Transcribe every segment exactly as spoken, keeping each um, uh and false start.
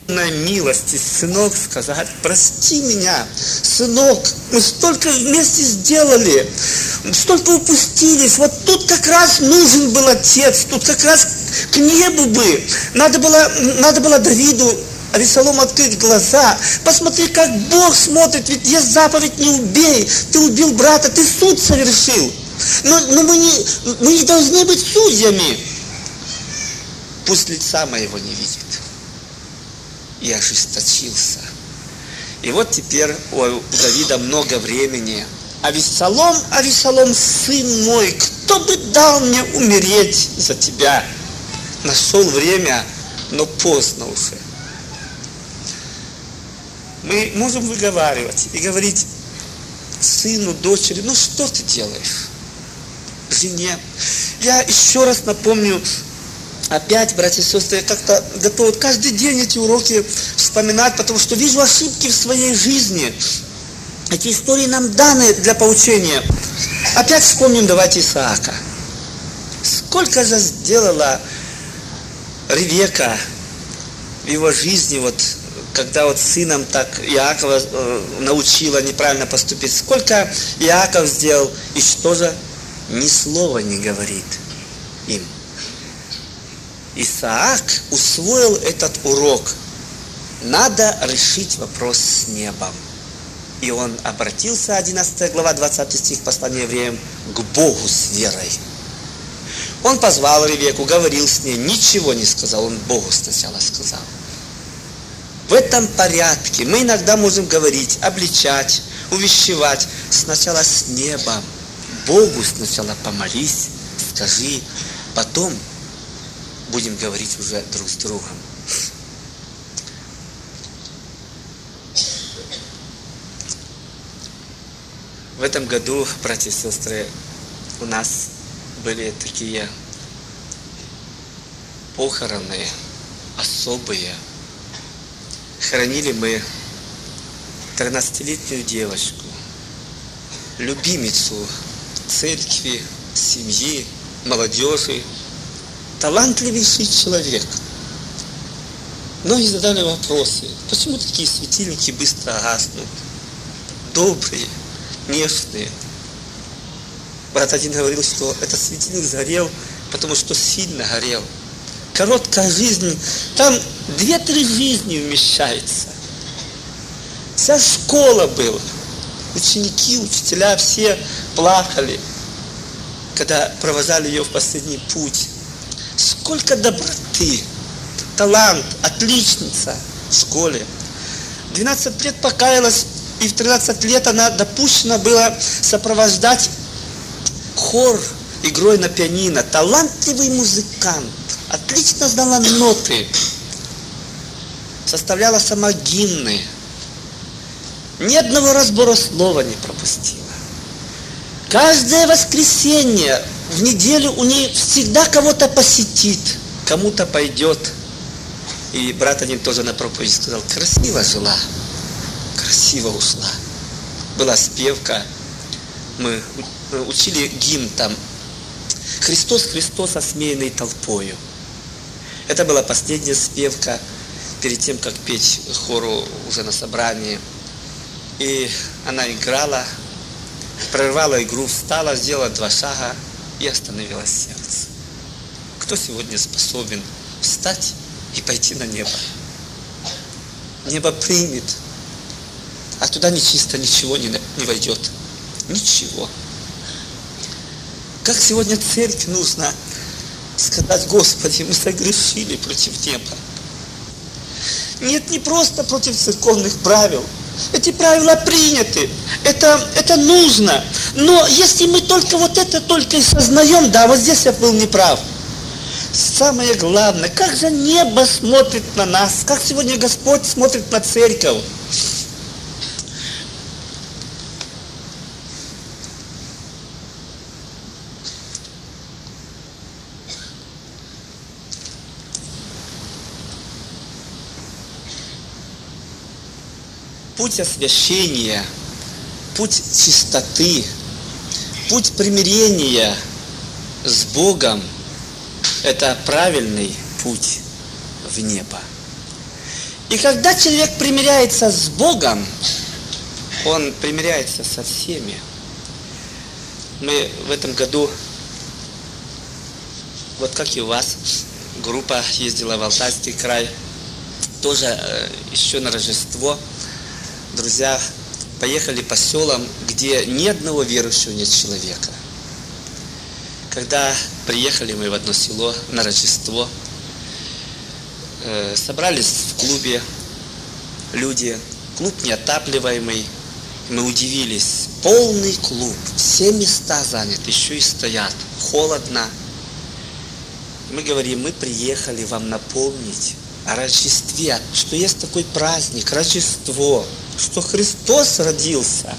на милости, сынок, сказать: прости меня, сынок, мы столько вместе сделали, столько упустились, вот тут как раз нужен был отец, тут как раз к небу бы, надо было, надо было Давиду, Авессалому открыть глаза, посмотри, как Бог смотрит, ведь есть заповедь: не убей, ты убил брата, ты суд совершил, но, но мы, не, мы не должны быть судьями, пусть лица моего не видит. И ожесточился. И вот теперь у Давида много времени. Авессалом, Авессалом, сын мой, кто бы дал мне умереть за тебя? Нашел время, но поздно уже. Мы можем выговаривать и говорить сыну, дочери: ну что ты делаешь? Жене. Я еще раз напомню, опять, братья и сестры, я как-то готов каждый день эти уроки вспоминать, потому что вижу ошибки в своей жизни. Эти истории нам даны для поучения. Опять вспомним, давайте, Исаака. Сколько же сделала Ревека в его жизни, вот, когда вот сыном так Иакова э, научила неправильно поступить. Сколько Иаков сделал, и что же? Ни слова не говорит им. Исаак усвоил этот урок. Надо решить вопрос с небом. И он обратился, одиннадцатая глава, двадцатый стих послания евреям, к Богу с верой. Он позвал Ревеку, говорил с ней, ничего не сказал, он Богу сначала сказал. В этом порядке мы иногда можем говорить, обличать, увещевать сначала с небом. Богу сначала помолись, скажи, потом будем говорить уже друг с другом. В этом году, братья и сестры, у нас были такие похороны особые. Хоронили мы тринадцатилетнюю девочку, любимицу церкви, семьи, молодежи. Талантливейший человек. Многие задали вопросы, почему такие светильники быстро гаснут? Добрые, нежные. Брат один говорил, что этот светильник сгорел, потому что сильно горел. Короткая жизнь, там две-три жизни вмещается. Вся школа была. Ученики, учителя, все плакали, когда провожали ее в последний путь. Сколько доброты, талант, отличница в школе. двенадцать лет покаялась, и в тринадцать лет она допущена была сопровождать хор игрой на пианино. Талантливый музыкант, отлично знала ноты, составляла сама гимны. Ни одного разбора слова не пропустила. Каждое воскресенье в неделю у нее всегда кого-то посетит, кому-то пойдет. И брат один тоже на проповеди сказал, красиво жила, красиво ушла. Была спевка, мы учили гимн там, «Христос, Христос, осмеянный толпою». Это была последняя спевка перед тем, как петь хору уже на собрании. И она играла, прервала игру, встала, сделала два шага и остановилось сердце. Кто сегодня способен встать и пойти на небо? Небо примет, а туда нечисто ничего не, не войдет. Ничего. Как сегодня церкви нужно сказать, Господи, мы согрешили против неба. Нет, не просто против церковных правил. Эти правила приняты, это, это нужно. Но если мы только вот это только и сознаем, да, вот здесь я был неправ. Самое главное, как же небо смотрит на нас, как сегодня Господь смотрит на церковь. Путь освящения, путь чистоты, путь примирения с Богом – это правильный путь в небо. И когда человек примиряется с Богом, он примиряется со всеми. Мы в этом году, вот как и у вас, группа ездила в Алтайский край, тоже э, еще на Рождество. Друзья, поехали по селам, где ни одного верующего нет человека. Когда приехали мы в одно село на Рождество, э, собрались в клубе люди, клуб неотапливаемый, мы удивились, полный клуб, все места заняты, еще и стоят, холодно. Мы говорим, мы приехали вам напомнить о Рождестве, что есть такой праздник, Рождество, что Христос родился.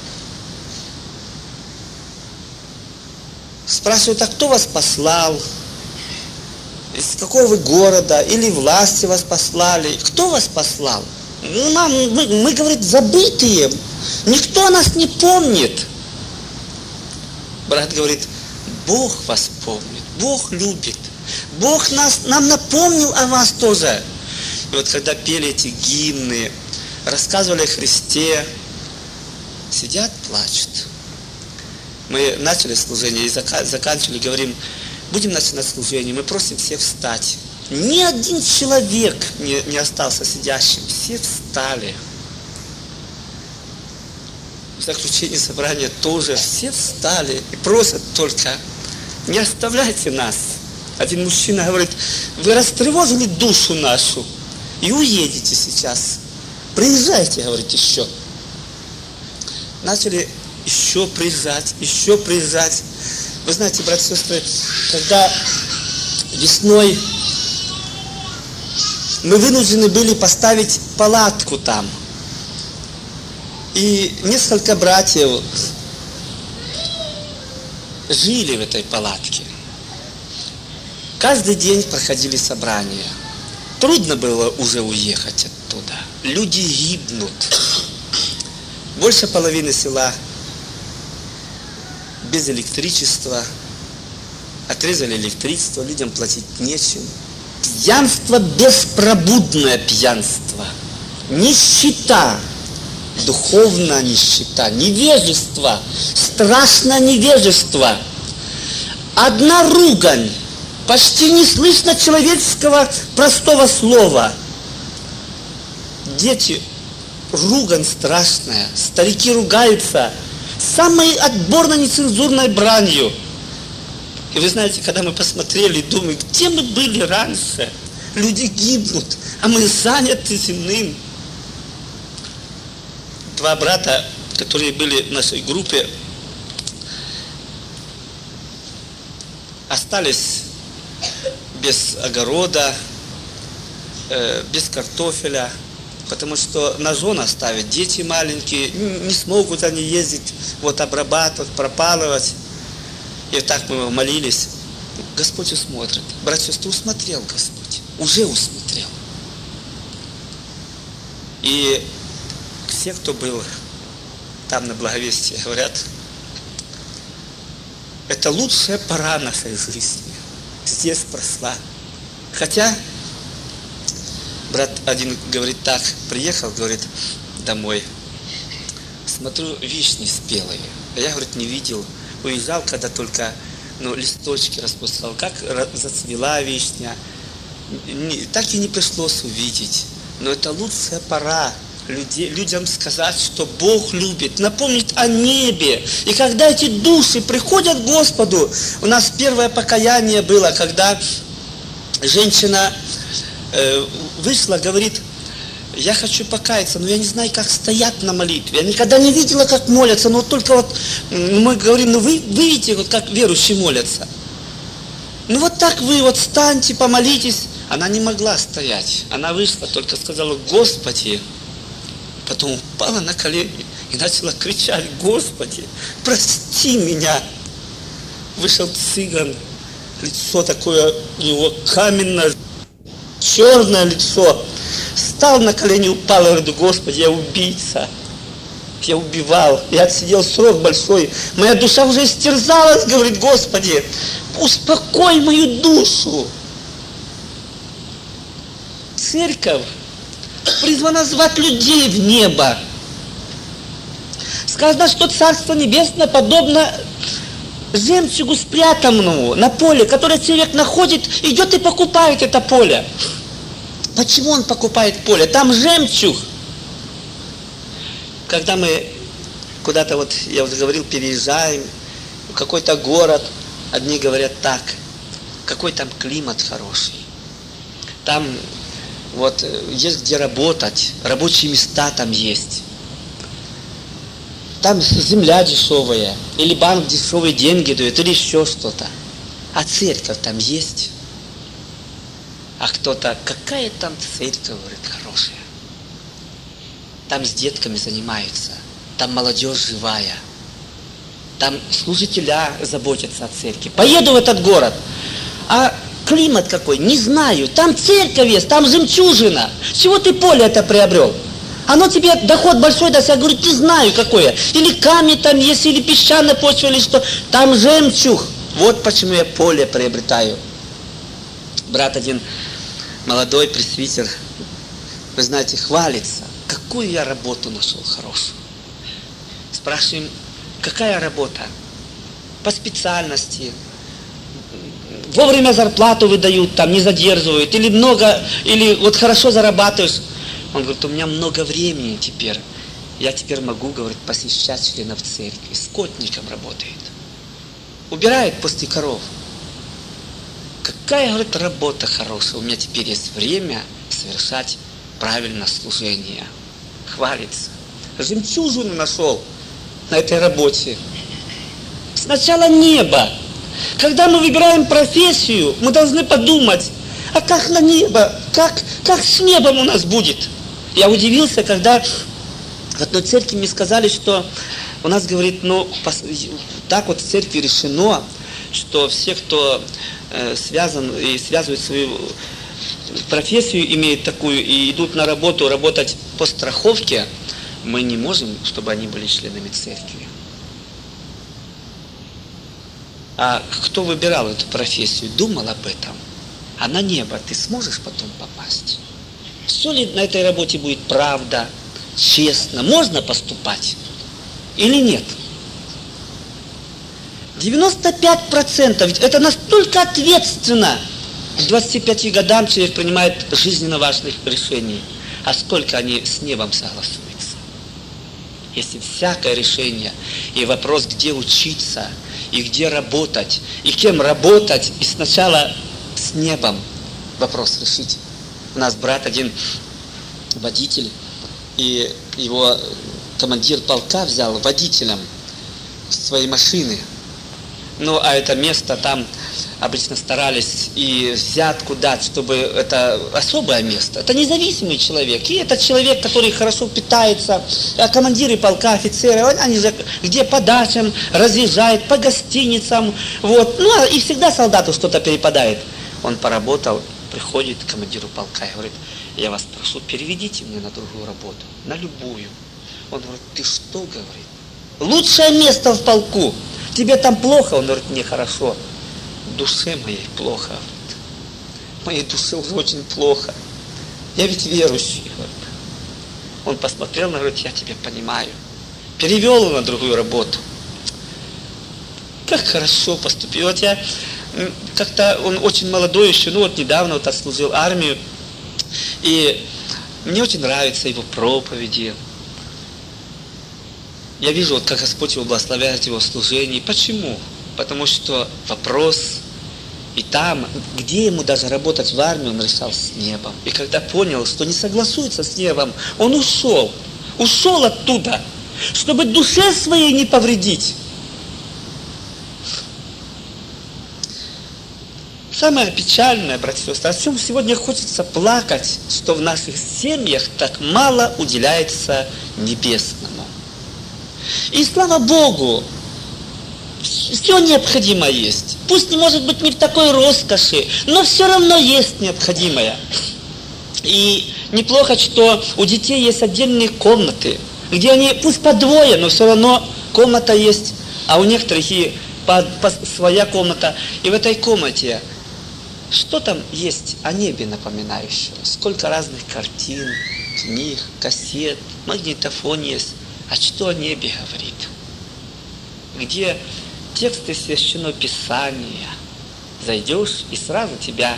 Спрашивают, а кто вас послал? Из какого вы города? Или власти вас послали? Кто вас послал? Ну, нам, мы, мы, говорит, забытые. Никто нас не помнит. Брат говорит, Бог вас помнит, Бог любит. Бог нас, нам напомнил о вас тоже. И вот когда пели эти гимны, рассказывали о Христе, сидят, плачут. Мы начали служение и заканчивали, говорим, будем начинать служение, мы просим всех встать. Ни один человек не, не остался сидящим, все встали. В заключении собрания тоже все встали и просят только, не оставляйте нас. Один мужчина говорит, вы растревожили душу нашу и уедете сейчас. Приезжайте, говорит, еще. Начали еще приезжать, еще приезжать. Вы знаете, братья и сестры, когда весной мы вынуждены были поставить палатку там. И несколько братьев жили в этой палатке. Каждый день проходили собрания. Трудно было уже уехать оттуда. Люди гибнут. Больше половины села без электричества. Отрезали электричество, людям платить нечем. Пьянство, беспробудное пьянство. Нищета. Духовная нищета. Невежество. Страшное невежество. Одна ругань. Почти не слышно человеческого простого слова. Дети, ругань страшная, старики ругаются самой отборно нецензурной бранью. И вы знаете, когда мы посмотрели, думаем, где мы были раньше? Люди гибнут, а мы заняты земным. Два брата, которые были в нашей группе, остались без огорода, э, без картофеля, потому что на жен оставить, дети маленькие, не смогут они ездить, вот обрабатывать, пропалывать. И так мы молились. Господь усмотрит. Братья и сестры, усмотрел Господь, уже усмотрел. И все, кто был там на благовестии, говорят, это лучшая пора нашей жизни. Здесь прошла. Хотя, брат один говорит так, приехал, говорит, домой. Смотрю, вишни спелые. А я, говорит, не видел. Уезжал, когда только ну, листочки распускал. Как зацвела вишня. Не, так и не пришлось увидеть. Но это лучшая пора. Люди, людям сказать, что Бог любит, напомнить о небе. И когда эти души приходят к Господу, у нас первое покаяние было, когда женщина э, вышла, говорит, я хочу покаяться, но я не знаю, как стоять на молитве. Я никогда не видела, как молятся, но вот только вот мы говорим, ну вы, вы видите, вот как верующие молятся. Ну вот так вы вот встаньте, помолитесь. Она не могла стоять. Она вышла, только сказала, Господи. Потом упала на колени и начала кричать, Господи, прости меня. Вышел цыган, лицо такое у него каменное, черное лицо. Встал на колени, упал и говорит, Господи, я убийца. Я убивал, я отсидел срок большой. Моя душа уже истерзалась, говорит, Господи, успокой мою душу. Церковь, призвана звать людей в небо. Сказано, что Царство Небесное подобно жемчугу спрятанному на поле, которое человек находит, идет и покупает это поле. Почему он покупает поле? Там жемчуг. Когда мы куда-то, вот я уже говорил, переезжаем в какой-то город, одни говорят так, какой там климат хороший. Там вот есть где работать, рабочие места там есть. Там земля дешевая, или банк дешевые деньги дает, или еще что-то. А церковь там есть. А кто-то, какая там церковь, говорит, хорошая. Там с детками занимаются, там молодежь живая. Там служителя заботятся о церкви. Поеду в этот город, а климат какой, не знаю. Там церковь есть, там жемчужина. С чего ты поле это приобрел? Оно тебе доход большой даст, я говорю, не знаю какое. Или камень там есть, или песчаная почва, или что. Там жемчуг. Вот почему я поле приобретаю. Брат один, молодой пресвитер, вы знаете, хвалится. Какую я работу нашел хорошую. Спрашиваем, какая работа? По специальности. Вовремя зарплату выдают, там не задерживают. Или много, или вот хорошо зарабатываешь. Он говорит, у меня много времени теперь. Я теперь могу, говорит, посещать членов церкви. Скотником работает. Убирает после коров. Какая, говорит, работа хорошая. У меня теперь есть время совершать правильное служение. Хвалится. Жемчужину нашел на этой работе. Сначала небо. Когда мы выбираем профессию, мы должны подумать, а как на небо, как, как с небом у нас будет? Я удивился, когда в одной церкви мне сказали, что у нас, говорит, ну, так вот в церкви решено, что все, кто э, связан и связывает свою профессию, имеют такую, и идут на работу, работать по страховке, мы не можем, чтобы они были членами церкви. А кто выбирал эту профессию, думал об этом? А на небо ты сможешь потом попасть? Все ли на этой работе будет правда, честно? Можно поступать или нет? девяносто пять процентов. Это настолько ответственно. К двадцати пяти годам человек принимает жизненно важных решений. А сколько они с небом согласуются? Если всякое решение и вопрос, где учиться, и где работать, и кем работать, и сначала с небом вопрос решить. У нас брат один, водитель, и его командир полка взял водителем своей машины. Ну, а это место там обычно старались и взятку дать, чтобы это особое место. Это независимый человек. И это человек, который хорошо питается. А командиры полка, офицеры, они же где по дачам разъезжают, по гостиницам. Вот. Ну, и всегда солдату что-то перепадает. Он поработал, приходит к командиру полка и говорит, я вас прошу, переведите мне на другую работу, на любую. Он говорит, ты что, говорит? Лучшее место в полку. Тебе там плохо? Он говорит, мне хорошо. Душе моей плохо. Моей душе уже очень плохо. Я ведь верующий. Говорит. Он посмотрел, говорит, я тебя понимаю. Перевел его на другую работу. Как хорошо поступил. Вот я как-то, он очень молодой еще, ну вот недавно вот отслужил армию. И мне очень нравятся его проповеди. Я вижу, вот как Господь его благословляет, его служение. Почему? Потому что вопрос, и там, где ему даже работать в армии, он решал с небом. И когда понял, что не согласуется с небом, он ушел. Ушел оттуда, чтобы душе своей не повредить. Самое печальное, братья и сестры, о чем сегодня хочется плакать, что в наших семьях так мало уделяется небесному. И слава Богу, все необходимое есть. Пусть не может быть не в такой роскоши, но все равно есть необходимое. И неплохо, что у детей есть отдельные комнаты, где они, пусть по двое, но все равно комната есть, а у некоторых и по, по, своя комната. И в этой комнате что там есть о небе напоминающего? Сколько разных картин, книг, кассет, магнитофон есть. А что о небе говорит? Где тексты Священного Писания. Зайдешь, и сразу тебя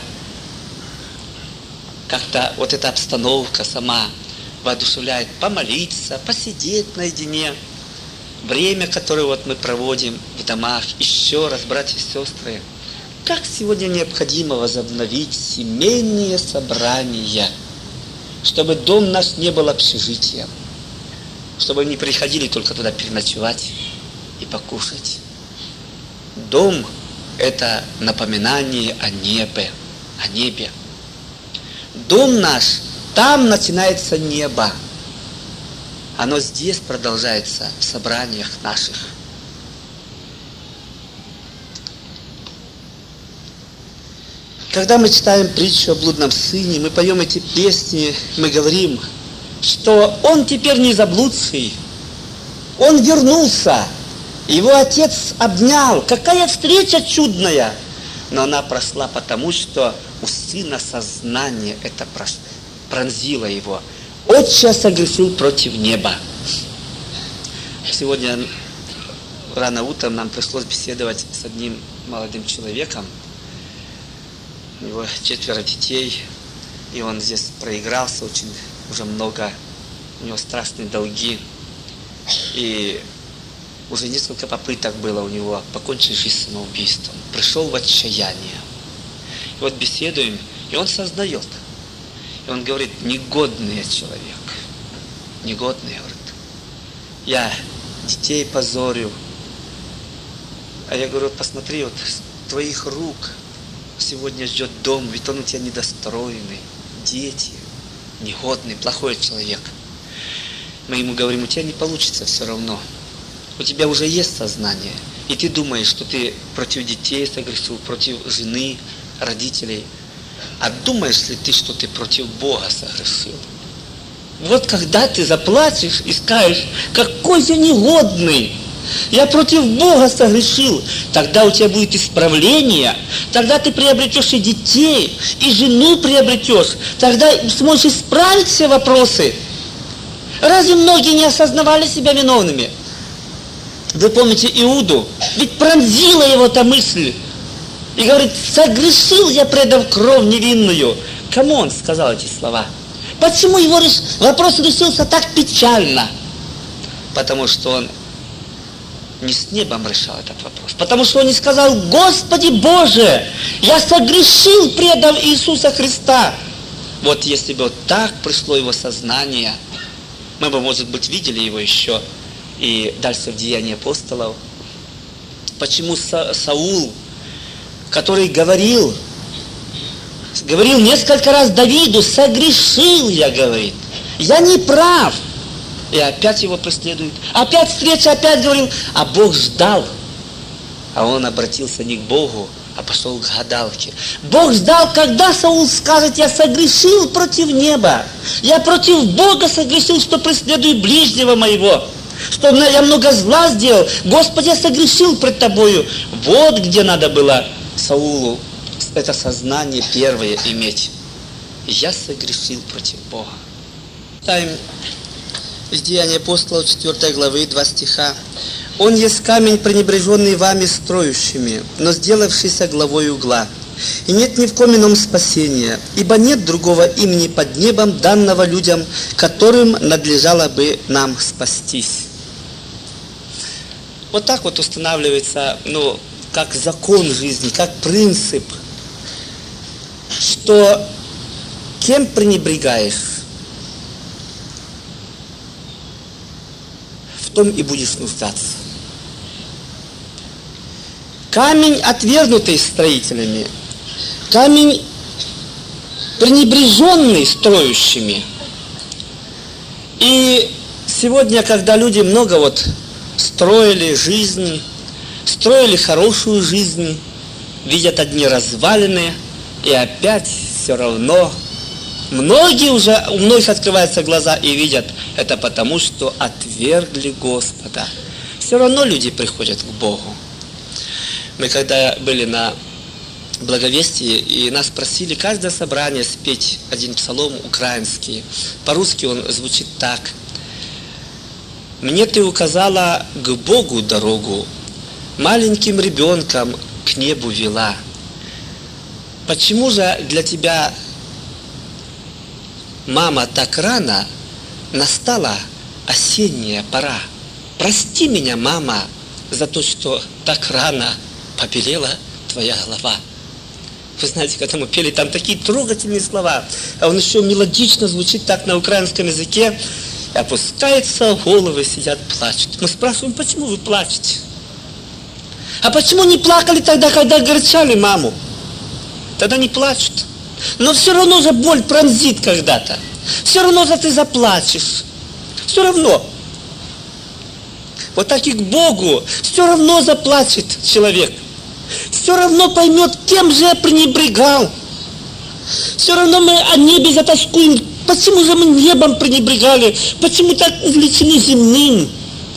как-то вот эта обстановка сама воодушевляет помолиться, посидеть наедине. Время, которое вот мы проводим в домах, еще раз, братья и сестры, как сегодня необходимо возобновить семейные собрания, чтобы дом наш не был общежитием, чтобы не приходили только туда переночевать и покушать. Дом – это напоминание о небе, о небе. Дом наш, там начинается небо. Оно здесь продолжается в собраниях наших. Когда мы читаем притчу о блудном сыне, мы поем эти песни, мы говорим, что он теперь не заблудший, он вернулся, его отец обнял. Какая встреча чудная! Но она прошла потому, что у сына сознание это пронзило его. Отче согрешил против неба. Сегодня рано утром нам пришлось беседовать с одним молодым человеком. У него четверо детей, и он здесь проигрался очень уже много. У него страшные долги. И уже несколько попыток было у него покончить жизнь самоубийством. Пришел в отчаяние. И вот беседуем, и он сознает. И он говорит, негодный я человек. Негодный, говорит. Я детей позорю. А я говорю, посмотри, вот с твоих рук сегодня ждет дом, ведь он у тебя недостроенный. Дети, негодный, плохой человек. Мы ему говорим, у тебя не получится все равно. У тебя уже есть сознание. И ты думаешь, что ты против детей согрешил, против жены, родителей. А думаешь ли ты, что ты против Бога согрешил? Вот когда ты заплачешь и скажешь, какой я негодный, я против Бога согрешил, тогда у тебя будет исправление, тогда ты приобретешь и детей, и жену приобретешь, тогда сможешь исправить все вопросы. Разве многие не осознавали себя виновными? Вы помните Иуду? Ведь пронзила его та мысль. И говорит, согрешил я, предав кровь невинную. Кому он сказал эти слова? Почему его реш... вопрос решился так печально? Потому что он не с небом решал этот вопрос. Потому что он не сказал, Господи Боже, я согрешил, предав Иисуса Христа. Вот если бы вот так пришло его сознание, мы бы, может быть, видели его еще и дальше в Деянии апостолов. Почему Са- Саул, который говорил, говорил несколько раз Давиду, согрешил я, говорит, я не прав. И опять его преследуют. Опять встреча, опять говорил, а Бог ждал. А он обратился не к Богу, а пошел к гадалке. Бог ждал, когда Саул скажет, я согрешил против неба. Я против Бога согрешил, что преследую ближнего моего. Что я много зла сделал. Господи, я согрешил пред тобою. Вот где надо было Саулу это сознание первое иметь. Я согрешил против Бога. Читаем из Деяний апостолов четвёртой главы, два стиха. Он есть камень, пренебреженный вами строящими, но сделавшийся главой угла. И нет ни в ком ином спасения, ибо нет другого имени под небом, данного людям, которым надлежало бы нам спастись. Вот так вот устанавливается, ну, как закон жизни, как принцип, что кем пренебрегаешь, в том и будешь нуждаться. Камень, отвергнутый строителями, камень, пренебреженный строящими. И сегодня, когда люди много вот строили жизнь, строили хорошую жизнь, видят одни развалины, и опять все равно многие уже, у многих открываются глаза и видят, это потому, что отвергли Господа. Все равно люди приходят к Богу. Мы когда были на Благовестии, и нас просили каждое собрание спеть один псалом украинский. По-русски он звучит так. «Мне ты указала к Богу дорогу, маленьким ребенком к небу вела. Почему же для тебя, мама, так рано настала осенняя пора? Прости меня, мама, за то, что так рано побелела твоя голова». Вы знаете, когда мы пели, там такие трогательные слова, а он еще мелодично звучит так на украинском языке. И опускаются головы, сидят, плачут. Мы спрашиваем, почему вы плачете? А почему не плакали тогда, когда огорчали маму? Тогда не плачут. Но все равно же боль пронзит когда-то. Все равно же ты заплачешь. Все равно. Вот так и к Богу все равно заплачет человек. Все равно поймет, кем же я пренебрегал. Все равно мы о небе затоскуем. Почему же мы небом пренебрегали? Почему так увлечены земным?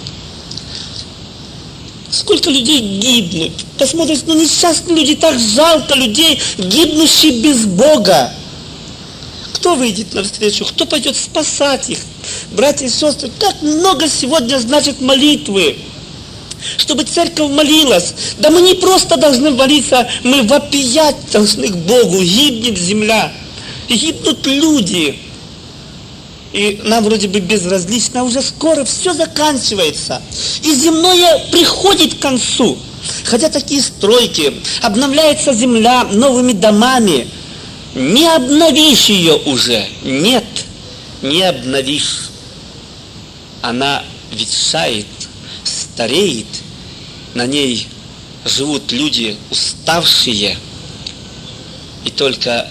Сколько людей гибнут. Посмотришь, ну несчастные люди, так жалко людей, гибнущих без Бога. Кто выйдет навстречу? Кто пойдет спасать их? Братья и сестры, как много сегодня значит молитвы. Чтобы церковь молилась. Да мы не просто должны молиться, мы вопиять должны к Богу. Гибнет земля, гибнут люди. И нам вроде бы безразлично, а уже скоро все заканчивается. И земное приходит к концу. Хотя такие стройки, обновляется земля новыми домами. Не обновишь ее уже. Нет, не обновишь. Она ветшает, стареет, на ней живут люди уставшие, и только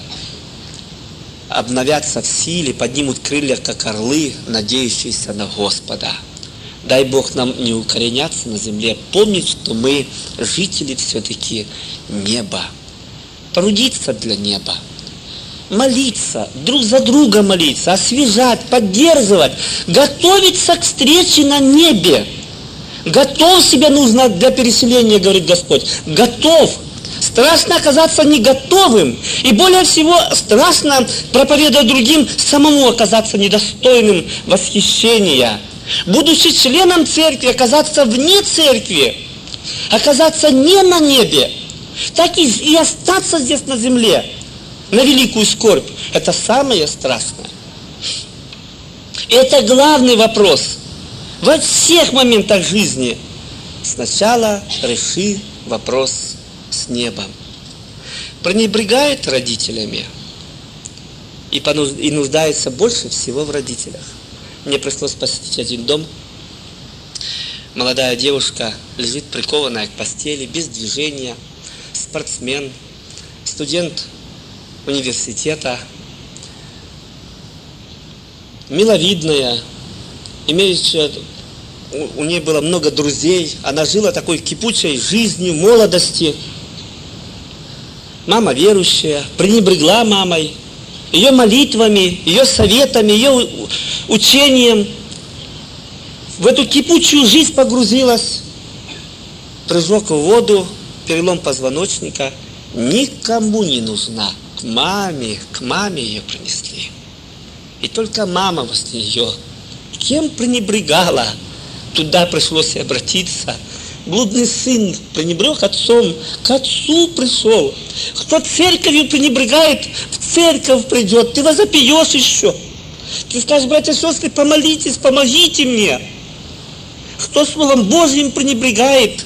обновятся в силе, поднимут крылья, как орлы, надеющиеся на Господа. Дай Бог нам не укореняться на земле, помнить, что мы жители все-таки неба, трудиться для неба, молиться, друг за друга молиться, освежать, поддерживать, готовиться к встрече на небе. Готов себя нужно для переселения, говорит Господь. Готов. Страшно оказаться не готовым. И более всего страшно, проповедуя другим, самому оказаться недостойным восхищения. Будучи членом церкви, оказаться вне церкви, оказаться не на небе, так и, и остаться здесь на земле, на великую скорбь. Это самое страшное. И это главный вопрос. Во всех моментах жизни сначала реши вопрос с небом. Пренебрегает родителями и, понуж... и нуждается больше всего в родителях. Мне пришлось посетить один дом. Молодая девушка лежит прикованная к постели, без движения, спортсмен, студент университета, миловидная, имеющая, у, у нее было много друзей, она жила такой кипучей жизнью, молодости. Мама верующая, пренебрегла мамой, ее молитвами, ее советами, ее учением. В эту кипучую жизнь погрузилась, прыжок в воду, перелом позвоночника. Никому не нужна. К маме, к маме ее принесли. И только мама возле нее. Кем пренебрегала? Туда пришлось и обратиться. Блудный сын пренебрег отцом, к отцу пришел. Кто церковью пренебрегает, в церковь придет. Ты возопьешь еще. Ты скажешь, братья и сестры, помолитесь, помогите мне. Кто Словом Божьим пренебрегает,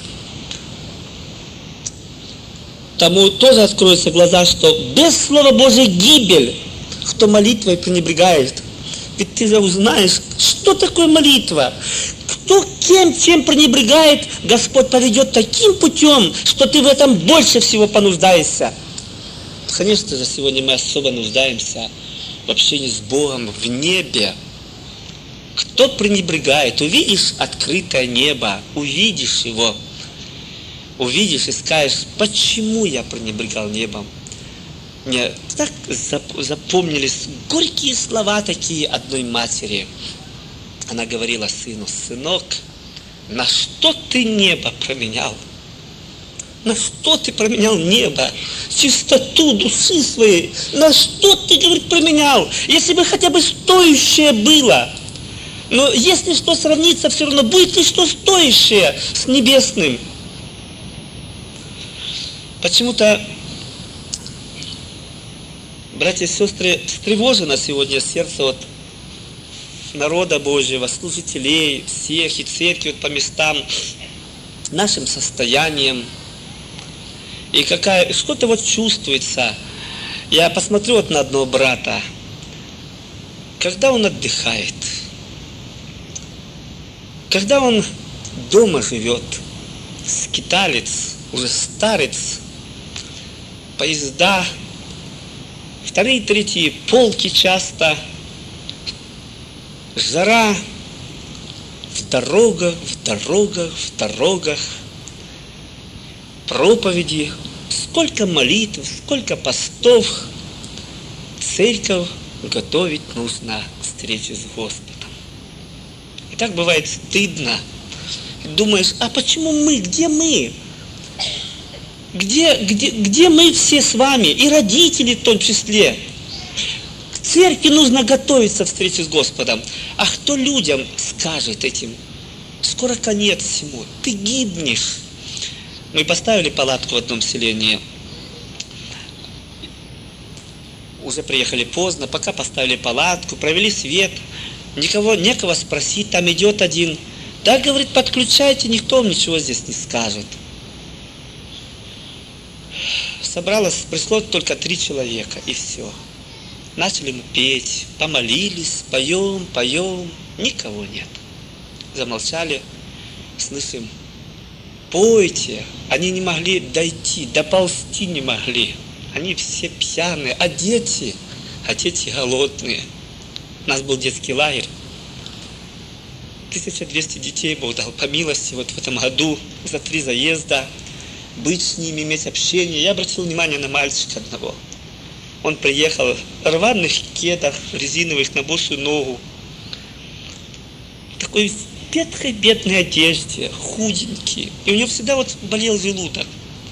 тому тоже откроются глаза, что без Слова Божия гибель. Кто молитвой пренебрегает. Ведь ты же узнаешь, что такое молитва. Кто кем, чем пренебрегает, Господь поведет таким путем, что ты в этом больше всего понуждаешься. Конечно же, сегодня мы особо нуждаемся в общении с Богом, в небе. Кто пренебрегает, увидишь открытое небо, увидишь его, увидишь и скажешь, почему я пренебрегал небом. Мне так запомнились горькие слова такие одной матери. Она говорила сыну: сынок, на что ты небо променял? На что ты променял небо, чистоту души своей? На что ты, говорит, променял? Если бы хотя бы стоящее было. Но если что сравнится, все равно будет ли что стоящее с небесным? Почему-то, братья и сестры, встревожено сегодня сердце от народа Божьего, служителей всех и церкви вот по местам, нашим состоянием. И какая, что-то вот чувствуется. Я посмотрю вот на одного брата, когда он отдыхает, когда он дома живет, скиталец, уже старец, поезда, вторые, третьи полки часто, жара, в дорогах, в дорогах, в дорогах, проповеди, сколько молитв, сколько постов. Церковь готовить нужно к встрече с Господом. И так бывает стыдно. Думаешь, а почему мы, где мы? Где, где, где мы все с вами? И родители в том числе. К церкви нужно готовиться к встрече с Господом. А кто людям скажет этим? Скоро конец всему. Ты гибнешь. Мы поставили палатку в одном селении. Уже приехали поздно, пока поставили палатку, провели свет. Никого, некого спросить, там идет один. Да, говорит, подключайте, никто вам ничего здесь не скажет. Собралось, пришло только три человека, и все. Начали мы петь, помолились, поем, поем, никого нет. Замолчали, слышим, пойте. Они не могли дойти, доползти не могли. Они все пьяные, а дети, а дети голодные. У нас был детский лагерь. тысяча двести детей Бог дал по милости вот в этом году за три заезда. Быть с ними, иметь общение. Я обратил внимание на мальчика одного. Он приехал в рваных кедах, резиновых, на босую ногу. Такой в ветхой, бедной одежде, худенький. И у него всегда вот болел желудок.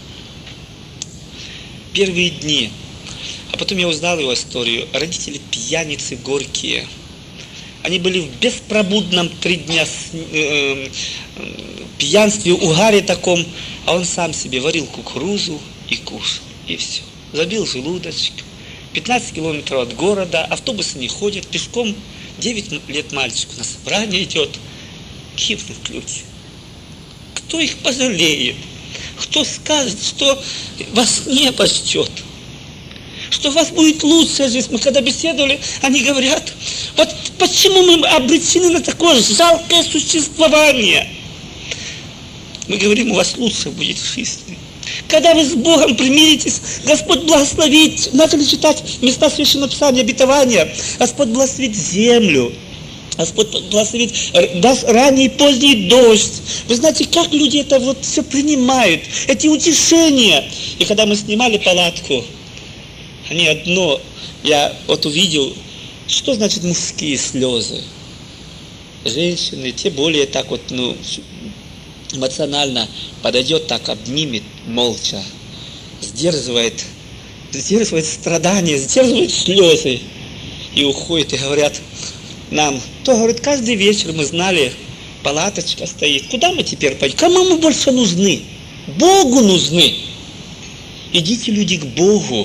Первые дни. А потом я узнал его историю. Родители пьяницы горькие. Они были в беспробудном три дня э, э, пьянстве, угаре таком. А он сам себе варил кукурузу и кушал. И все. Забил желудочек. пятнадцать километров от города. Автобусы не ходят. Пешком девять лет мальчику на собрание идет. Гибнут люди. Кто их пожалеет? Кто скажет, что вас небо ждет? Что у вас будет лучшая жизнь? Мы когда беседовали, они говорят, вот почему мы обречены на такое жалкое существование? Мы говорим, у вас лучше будет жизнь. Когда вы с Богом примиритесь, Господь благословит. Начали читать места Священного Писания, обетования. Господь благословит землю. Господь благословит, даст ранний и поздний дождь. Вы знаете, как люди это вот все принимают, эти утешения. И когда мы снимали палатку, они одно, я вот увидел, что значит мужские слезы. Женщины, те более так вот, ну, эмоционально подойдет, так обнимет молча, сдерживает, сдерживает страдания, сдерживает слезы и уходит, и говорят нам, то, говорит, каждый вечер мы знали, палаточка стоит, куда мы теперь пойдем? Кому мы больше нужны? Богу нужны. Идите, люди, к Богу.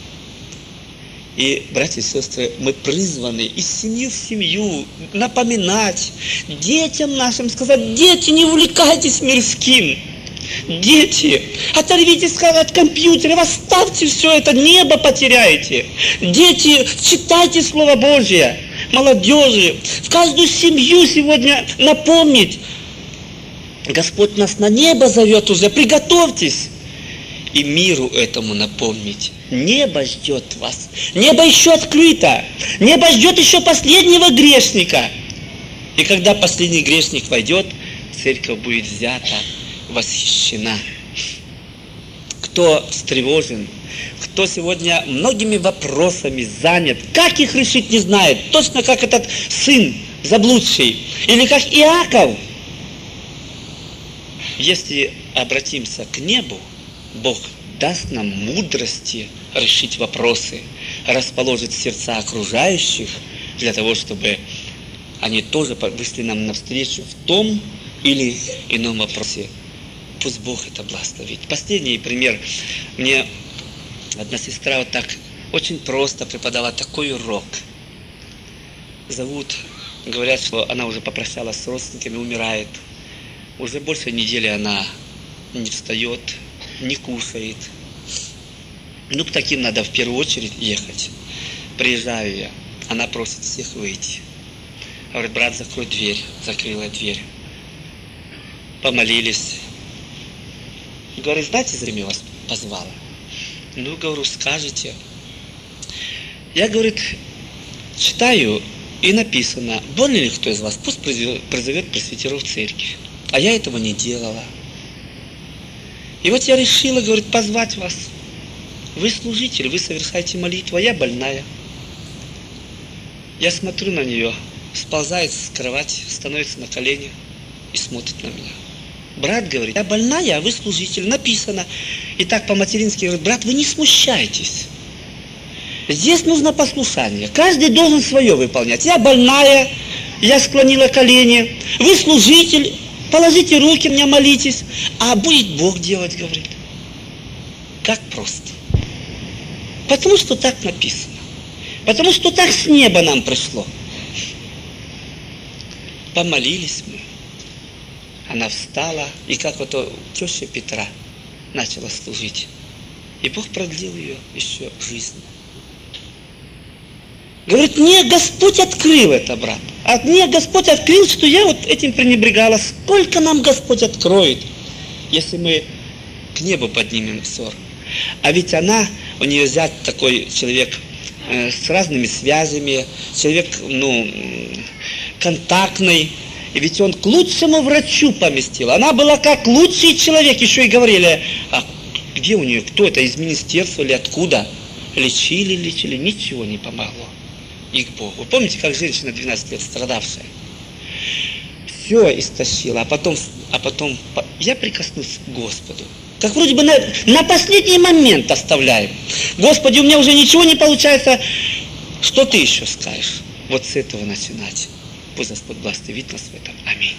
И, братья и сестры, мы призваны из семьи в семью напоминать детям нашим, сказать, дети, не увлекайтесь мирским. Дети, оторвитесь от компьютера, оставьте все это, небо потеряете. Дети, читайте Слово Божье. Молодежи, в каждую семью сегодня напомнить. Господь нас на небо зовет уже, приготовьтесь. И миру этому напомнить. Небо ждет вас. Небо еще открыто. Небо ждет еще последнего грешника. И когда последний грешник войдет, церковь будет взята, восхищена. Кто встревожен, кто сегодня многими вопросами занят, как их решить не знает, точно как этот сын заблудший, или как Иаков. Если обратимся к небу, Бог даст нам мудрости решить вопросы, расположить сердца окружающих для того, чтобы они тоже вышли нам навстречу в том или ином вопросе. Пусть Бог это благословит. Последний пример. Мне одна сестра вот так очень просто преподала такой урок. Зовут, говорят, что она уже попрощалась с родственниками, умирает. Уже больше недели она не встает, не кушает. Ну, к таким надо в первую очередь ехать. Приезжаю я, она просит всех выйти. Говорит, брат, закрой дверь. Закрыла дверь. Помолились. Говорит, знаете, зачем я вас позвала? Ну, говорю, скажете. Я, говорит, читаю, и написано, болен ли кто из вас, пусть призовет пресвитеров в церковь. А я этого не делала. И вот я решила, говорит, позвать вас. Вы служитель, вы совершаете молитву, а я больная. Я смотрю на нее, сползает с кровати, становится на колени и смотрит на меня. Брат говорит, я больная, а вы служитель. Написано. И так по-матерински говорит, брат, вы не смущайтесь. Здесь нужно послушание. Каждый должен свое выполнять. Я больная, я склонила колени. Вы служитель, положите руки, мне молитесь. А будет Бог делать, говорит. Как просто. Потому что так написано. Потому что так с неба нам пришло. Помолились мы. Она встала, и как вот теща Петра начала служить. И Бог продлил ее еще жизнь. Говорит, мне Господь открыл это, брат. А мне Господь открыл, что я вот этим пренебрегала. Сколько нам Господь откроет, если мы к небу поднимем взор. А ведь она, у нее взять такой человек э, с разными связями, человек, ну, контактный. И ведь он к лучшему врачу поместил. Она была как лучший человек. Еще и говорили, а где у нее, кто это, из министерства или откуда? Лечили, лечили, ничего не помогло. И к Богу. Вы помните, как женщина двенадцать лет страдавшая? Все истощила, а потом, а потом я прикоснусь к Господу. Как вроде бы на, на последний момент оставляем. Господи, у меня уже ничего не получается. Что ты еще скажешь? Вот с этого начинать. Пусть Господь благословит нас в этом. Аминь.